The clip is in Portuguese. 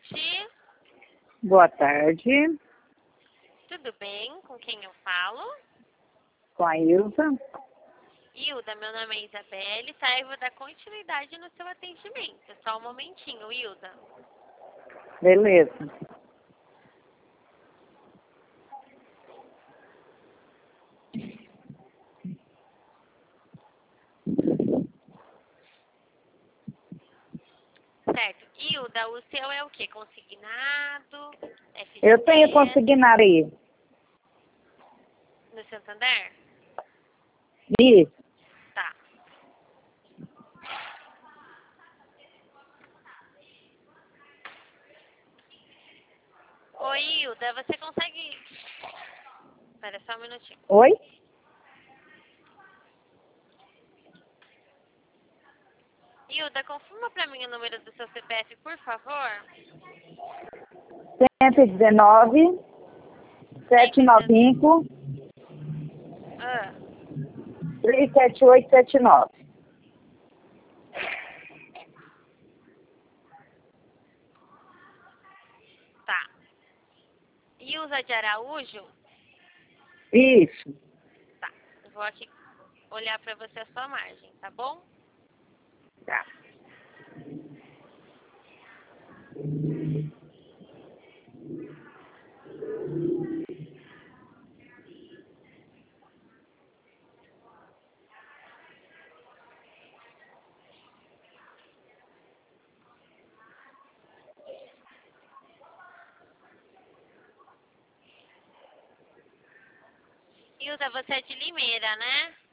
tarde. Boa tarde, Tudo bem? Com quem eu falo? com a Ilza. Hilda, meu nome é Isabelle, tá? Eu vou dar continuidade no seu atendimento. Só um momentinho, Hilda. Beleza. Certo. Hilda, o seu é o quê? Consignado? Eu tenho FGTS? consignado aí. No Santander? Isso. Tá. Oi, Hilda, você consegue... Espera só um minutinho. Oi? Hilda, confirma pra mim o número do seu CPF, por favor. 119 795 Ah, 37879. tá. Ilza de Araújo? Isso. Tá. Eu vou aqui olhar pra você a sua margem, tá bom? Tá. Ilza, você é de Limeira, né?